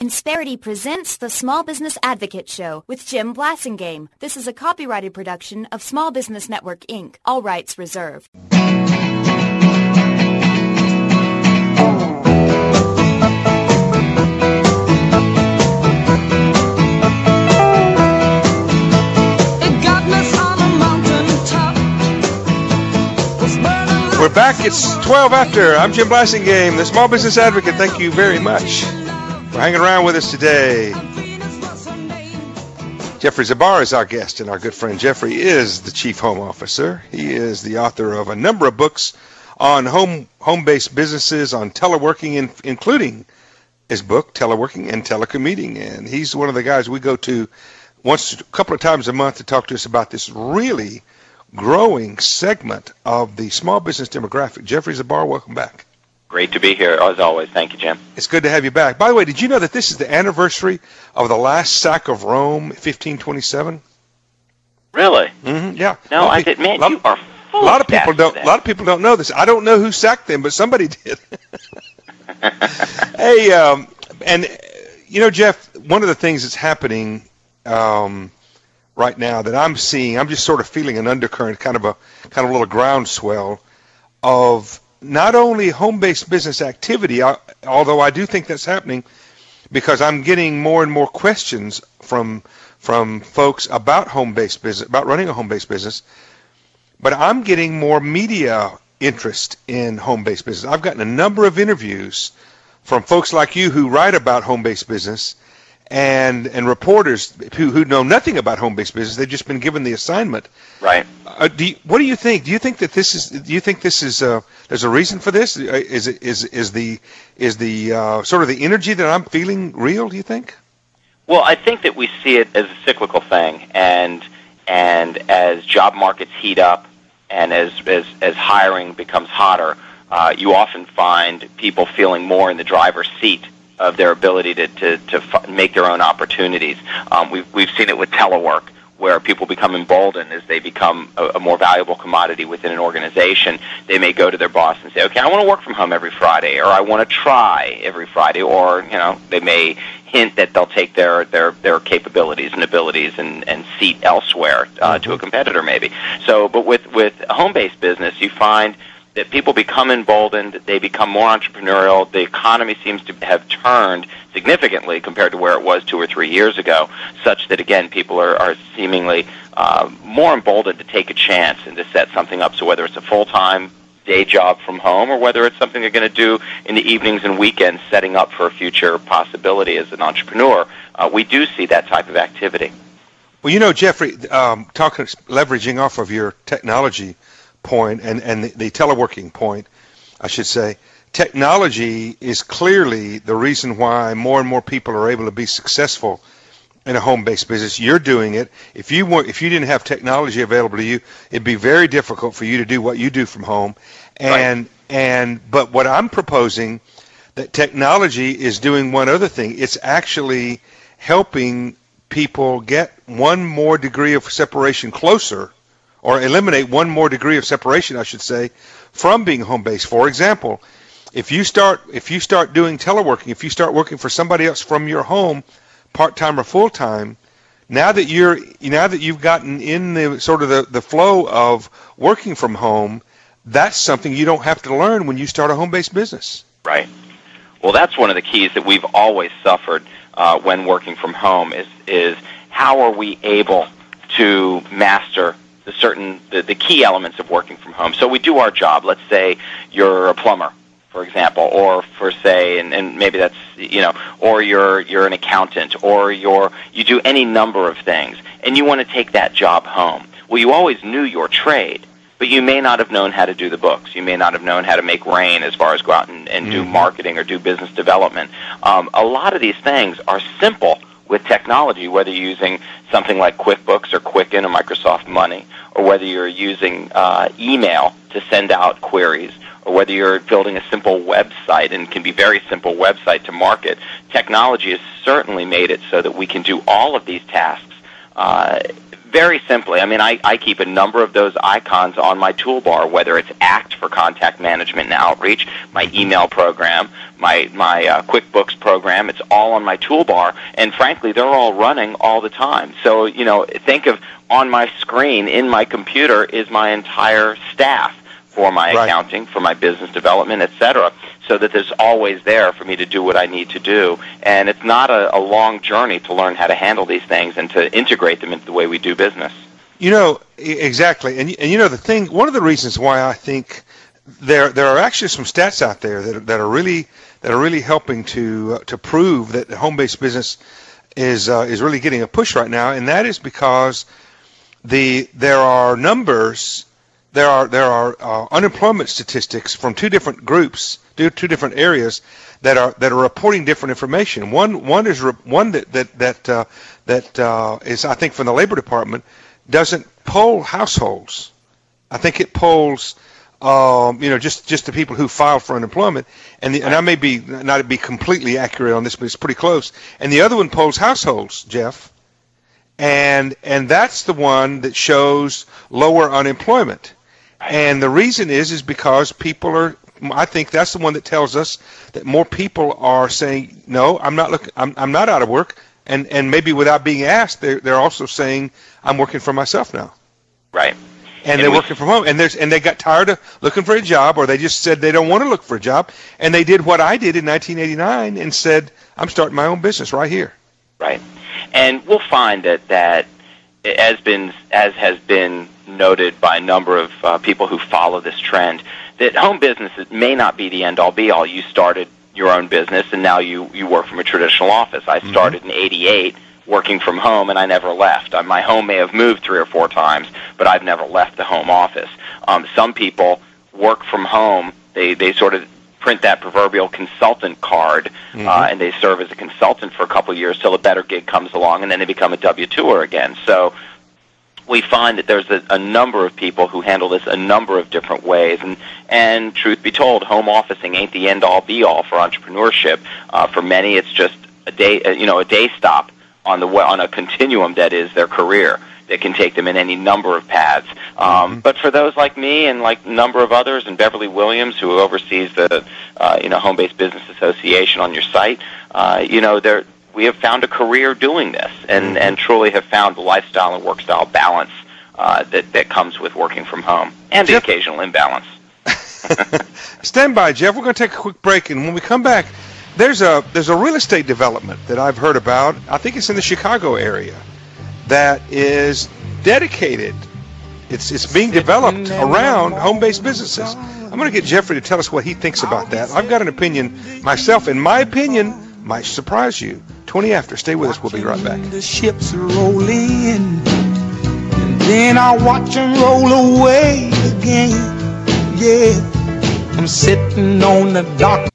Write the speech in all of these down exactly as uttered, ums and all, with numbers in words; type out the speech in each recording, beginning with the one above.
Insperity presents the Small Business Advocate Show with Jim Blasingame. This is a copyrighted production of Small Business Network, Incorporated. All rights reserved. We're back. It's twelve after. I'm Jim Blasingame, the Small Business Advocate. Thank you very much for hanging around with us today. Jeffrey Zabar is our guest, and our good friend Jeffrey is the Chief Home Officer. He is the author of a number of books on home, home-based businesses, on teleworking, in, including his book, Teleworking and Telecommuting. And he's one of the guys we go to once, a couple of times a month to talk to us about this really growing segment of the small business demographic. Jeffrey Zabar, welcome back. Great to be here, as always. Thank you, Jim. It's good to have you back. By the way, did you know that this is the anniversary of the last sack of Rome, fifteen twenty-seven? Really? Mm-hmm, yeah. No, I did. Man, lot, you are full a lot of people don't. Today. A lot of people don't know this. I don't know who sacked them, but somebody did. Hey, um, and you know, Jeff, one of the things that's happening um, right now that I'm seeing, I'm just sort of feeling an undercurrent, kind of a kind of a little groundswell of not only home-based business activity, although I do think that's happening because I'm getting more and more questions from from folks about home-based business, about running a home-based business, but I'm getting more media interest in home-based business. I've gotten a number of interviews from folks like you who write about home-based business and and reporters who, who know nothing about home-based business. They've just been given the assignment. Right. Uh, do you, what do you think? Do you think that this is? Do you think this is? Uh, there's a reason for this? Is it is is the is the uh, sort of the energy that I'm feeling real? Do you think? Well, I think that we see it as a cyclical thing, and and as job markets heat up, and as as, as hiring becomes hotter, uh, you often find people feeling more in the driver's seat of their ability to to, to f- make their own opportunities. Um, we've we've seen it with telework, where people become emboldened as they become a, a more valuable commodity within an organization. They may go to their boss and say, okay, I want to work from home every Friday, or I want to try every Friday, or, you know, they may hint that they'll take their, their, their capabilities and abilities and, and seat elsewhere uh, mm-hmm. to a competitor maybe. So, but with, with a home-based business, you find that people become emboldened, they become more entrepreneurial, the economy seems to have turned significantly compared to where it was two or three years ago, such that, again, people are, are seemingly uh, more emboldened to take a chance and to set something up. So whether it's a full-time day job from home or whether it's something they're going to do in the evenings and weekends, setting up for a future possibility as an entrepreneur, uh, we do see that type of activity. Well, you know, Jeffrey, um, talking, leveraging off of your technology point and, and the, the teleworking point, I should say, technology is clearly the reason why more and more people are able to be successful in a home-based business. You're doing it. If you weren't, if you didn't have technology available to you, it'd be very difficult for you to do what you do from home. And right. and but what I'm proposing, that technology is doing one other thing. It's actually helping people get one more degree of separation closer, or eliminate one more degree of separation, I should say, from being home-based. For example, if you start if you start doing teleworking, if you start working for somebody else from your home, part-time or full-time, now that you're now that you've gotten in the sort of the, the flow of working from home, that's something you don't have to learn when you start a home-based business. Right. Well, that's one of the keys that we've always suffered uh, when working from home is is how are we able to master the certain the, the key elements of working from home. So we do our job. Let's say you're a plumber, for example, or for say, and, and maybe that's, you know, or you're you're an accountant, or you're you do any number of things, and you want to take that job home. Well, you always knew your trade, but you may not have known how to do the books. You may not have known how to make rain as far as go out and, and mm-hmm. do marketing or do business development. Um, a lot of these things are simple with technology, whether you're using something like QuickBooks or Quicken or Microsoft Money, or whether you're using uh, email to send out queries, or whether you're building a simple website, and can be very simple website to market. Technology has certainly made it so that we can do all of these tasks Uh, very simply, I mean, I, I keep a number of those icons on my toolbar, whether it's ACT for contact management and outreach, my email program, my my uh, QuickBooks program. It's all on my toolbar, and frankly, they're all running all the time. So, you know, think of on my screen in my computer is my entire staff for my right. accounting, for my business development, et cetera, so that there's always there for me to do what I need to do. And it's not a, a long journey to learn how to handle these things and to integrate them into the way we do business. You know, exactly. And, and you know, the thing, one of the reasons why I think there there are actually some stats out there that, that are really that are really helping to uh, to prove that home-based business is uh, is really getting a push right now, and that is because the there are numbers There are there are uh, unemployment statistics from two different groups, two, two different areas that are that are reporting different information. One one is re- one that that that uh, that uh, is I think from the Labor Department doesn't poll households. I think it polls um, you know just, just the people who filed for unemployment, and the, and I may be not be completely accurate on this, but it's pretty close. And the other one polls households, Jeff, and and that's the one that shows lower unemployment. And the reason is is because people are. I think that's the one that tells us that more people are saying, "No, I'm not looking. I'm I'm not out of work," and and maybe without being asked, they're they're also saying, "I'm working for myself now." Right. And, and they're we, working from home, and there's and they got tired of looking for a job, or they just said they don't want to look for a job, and they did what I did in nineteen eighty-nine and said, "I'm starting my own business right here." Right. And we'll find that that as been as has been noted by a number of uh, people who follow this trend, that home businesses may not be the end-all, be-all. You started your own business, and now you, you work from a traditional office. I started mm-hmm. in eighty-eight working from home, and I never left. Uh, my home may have moved three or four times, but I've never left the home office. Um, some people work from home. They, they sort of print that proverbial consultant card, mm-hmm. uh, and they serve as a consultant for a couple of years till a better gig comes along, and then they become a W two-er again. So we find that there's a, a number of people who handle this a number of different ways, and and truth be told, home officing ain't the end-all, be-all for entrepreneurship. Uh, for many, it's just a day, uh, you know, a day stop on the on a continuum that is their career that can take them in any number of paths. Um, mm-hmm. But for those like me and like a number of others, and Beverly Williams, who oversees the uh, you know Home-Based Business Association on your site, uh, you know, they're we have found a career doing this, and, and truly have found the lifestyle and work style balance uh, that, that comes with working from home, and Jeff, the occasional imbalance. Stand by, Jeff. We're going to take a quick break, and when we come back, there's a there's a real estate development that I've heard about. I think it's in the Chicago area that is dedicated. It's it's being developed around home-based businesses. I'm going to get Jeffrey to tell us what he thinks about that. I've got an opinion myself, and my opinion might surprise you. twenty after. Stay with us. We'll be right back. The ships roll in, and then I watch them roll away again. Yeah, I'm sitting on the dock.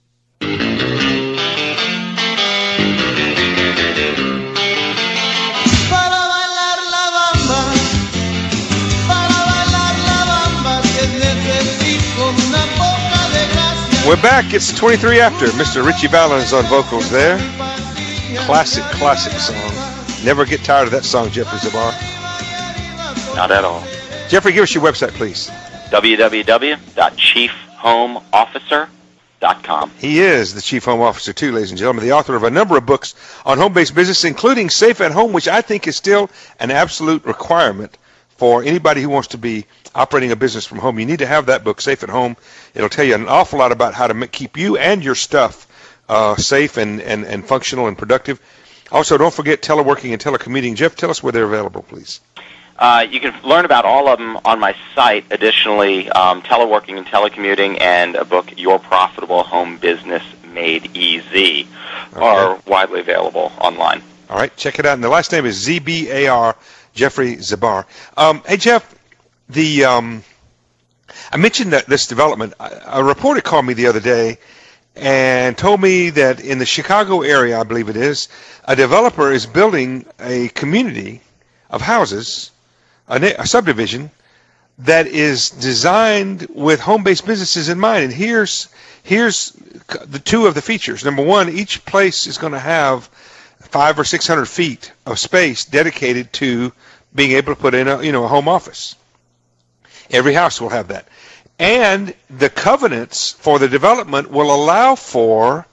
We're back. It's twenty-three after. Mister Richie Valens on vocals there. Classic, classic song. Never get tired of that song, Jeffrey Zabar. Not at all. Jeffrey, give us your website, please. w w w dot chief home officer dot com. He is the Chief Home Officer, too, ladies and gentlemen, the author of a number of books on home-based business, including Safe at Home, which I think is still an absolute requirement for anybody who wants to be operating a business from home. You need to have that book, Safe at Home. It'll tell you an awful lot about how to make, keep you and your stuff uh, safe and, and, and functional and productive. Also, don't forget teleworking and telecommuting. Jeff, tell us where they're available, please. Uh, you can learn about all of them on my site. Additionally, um, teleworking and telecommuting and a book, Your Profitable Home Business Made Easy, okay, are widely available online. All right, check it out. And the last name is Z B A R, Jeffrey Zabar. Um, hey, Jeff, the um, I mentioned that this development. A, a reporter called me the other day and told me that in the Chicago area, I believe it is, a developer is building a community of houses, a, a subdivision, that is designed with home-based businesses in mind. And here's here's the two of the features. Number one, each place is going to have five or six hundred feet of space dedicated to being able to put in a you know a home office. Every house will have that, and the covenants for the development will allow for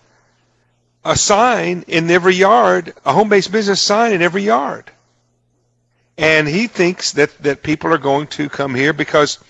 a sign in every yard, a home-based business sign in every yard. And he thinks that, that people are going to come here because,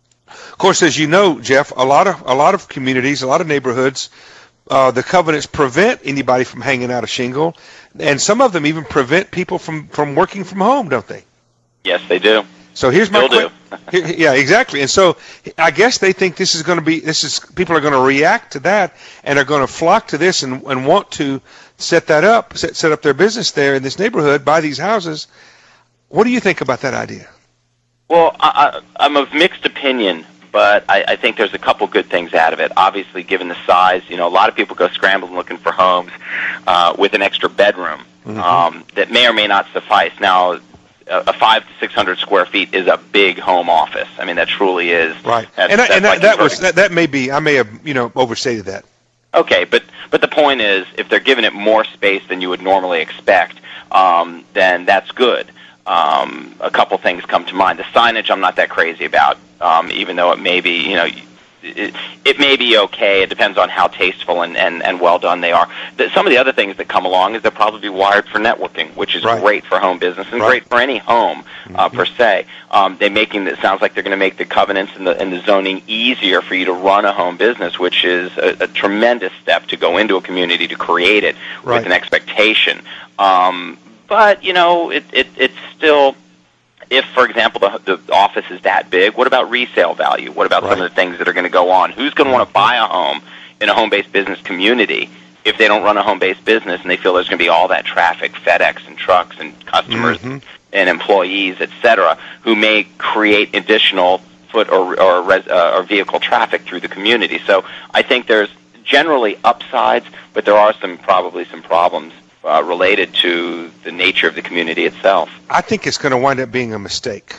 of course, as you know, Jeff, a lot of a lot of communities, a lot of neighborhoods, uh, the covenants prevent anybody from hanging out a shingle, and some of them even prevent people from, from working from home, don't they? Yes, they do. So here's my Still que- here, yeah, exactly. And so I guess they think this is going to be this is people are going to react to that and are going to flock to this and, and want to set that up, set, set up their business there in this neighborhood, buy these houses. What do you think about that idea? Well, I, I, I'm of mixed opinion, but I, I think there's a couple good things out of it. Obviously, given the size, you know, a lot of people go scrambling looking for homes uh, with an extra bedroom mm-hmm. um, that may or may not suffice. Now, a five to six hundred square feet is a big home office. I mean, that truly is. Right, that's, and, that's and like that, that was that, that may be I may have you know overstated that. Okay, but but the point is, if they're giving it more space than you would normally expect, um, then that's good. Um, a couple things come to mind. The signage, I'm not that crazy about, um, even though it may be, you know. It, it may be okay. It depends on how tasteful and, and, and well done they are. The, some of the other things that come along is they'll probably be wired for networking, which is right. great for home business and right. great for any home uh, mm-hmm. per se. Um, they're making it sounds like they're going to make the covenants and the, and the zoning easier for you to run a home business, which is a, a tremendous step to go into a community to create it right. with an expectation. Um, but you know, it, it it's still. If, for example, the, the office is that big, what about resale value? What about right. some of the things that are going to go on? Who's going to want to buy a home in a home-based business community if they don't run a home-based business and they feel there's going to be all that traffic, FedEx and trucks and customers mm-hmm. and employees, et cetera, who may create additional foot or or, res, uh, or vehicle traffic through the community? So I think there's generally upsides, but there are some probably some problems Uh, related to the nature of the community itself. I think it's going to wind up being a mistake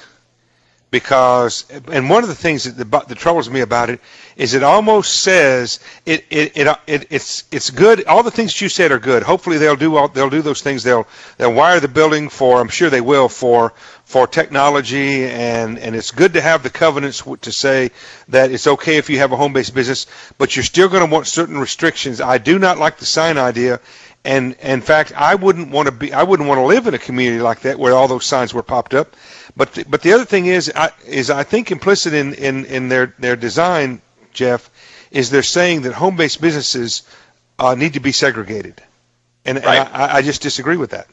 because, and one of the things that, the, that troubles me about it is it almost says it, it, it, it it's it's good. All the things you said are good. Hopefully they'll do all, they'll do those things. They'll they'll wire the building for. I'm sure they will for for technology, and and it's good to have the covenants to say that it's okay if you have a home-based business, but you're still going to want certain restrictions. I do not like the sign idea. And, and in fact, I wouldn't want to be. I wouldn't want to live in a community like that where all those signs were popped up. But the, but the other thing is, I, is I think implicit in, in, in their, their design, Jeff, is they're saying that home-based businesses uh, need to be segregated, and, right. and I, I just disagree with that.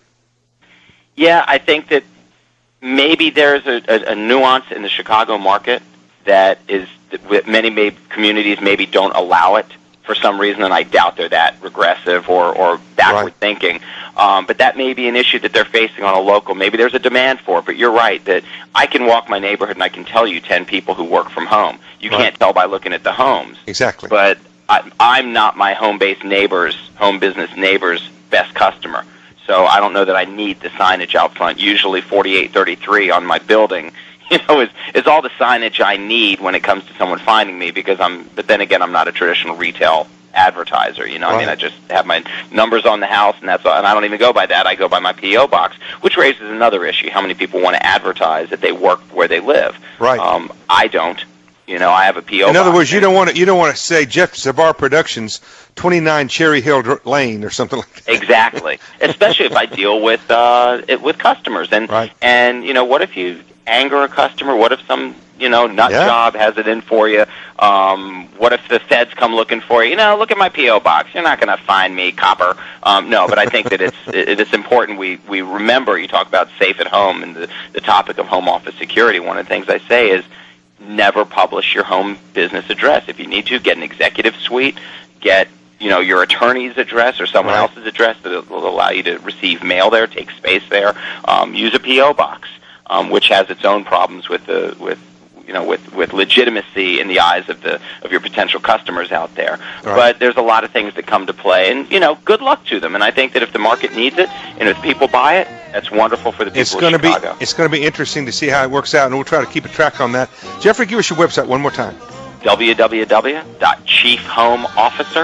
Yeah, I think that maybe there's a, a, a nuance in the Chicago market that is that many may, communities maybe don't allow it for some reason, and I doubt they're that regressive or, or backward right. thinking. Um, but that may be an issue that they're facing on a local. Maybe there's a demand for it, but you're right that I can walk my neighborhood and I can tell you ten people who work from home. You right. can't tell by looking at the homes. Exactly. But I, I'm not my home-based neighbor's, home business neighbor's best customer. So I don't know that I need the signage out front. Usually forty-eight thirty-three on my building you know, is is all the signage I need when it comes to someone finding me, because I'm, but then again, I'm not a traditional retail advertiser, you know, right. I mean, I just have my numbers on the house, and that's all, and I don't even go by that, I go by my P O box, which raises another issue, how many people want to advertise that they work where they live. Right. Um, I don't, you know, I have a P O box. In other words, you don't want to, you don't want to say Jeff Zabar Productions, twenty-nine Cherry Hill Lane or something like that. Exactly, especially if I deal with, uh, it, with customers, and, right. and, you know, what if you anger a customer? What if some, you know, nut yeah. job has it in for you? Um, what if the feds come looking for you? You know, look at my P O box. You're not going to find me, copper. Um, no, but I think that it's it, it's important we, we remember, you talk about safe at home and the, the topic of home office security. One of the things I say is never publish your home business address. If you need to, get an executive suite, get, you know, your attorney's address or someone right. else's address that will allow you to receive mail there, take space there. Um, use a P O box. Um, which has its own problems with the with you know with, with legitimacy in the eyes of the of your potential customers out there. Right. But there's a lot of things that come to play, and you know, good luck to them. And I think that if the market needs it, and if people buy it, that's wonderful for the people it's of gonna Chicago. Be, it's going to be interesting to see how it works out, and we'll try to keep a track on that. Jeffrey, give us your website one more time. w w w dot chief home officer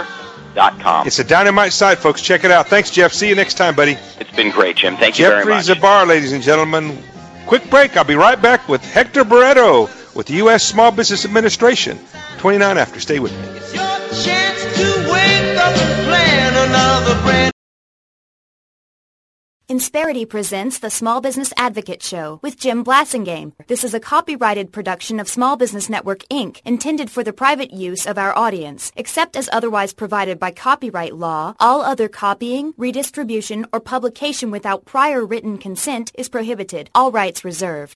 dot com. It's a dynamite site, folks. Check it out. Thanks, Jeff. See you next time, buddy. It's been great, Jim. Thank you Jeffrey very much. Zabar, ladies and gentlemen. Quick break. I'll be right back with Hector Barreto with the U S Small Business Administration. twenty-nine after. Stay with me. It's your chance to wake up and plan another brand. Insperity presents the Small Business Advocate Show with Jim Blasingame. This is a copyrighted production of Small Business Network, Incorporated, intended for the private use of our audience. Except as otherwise provided by copyright law, all other copying, redistribution, or publication without prior written consent is prohibited. All rights reserved.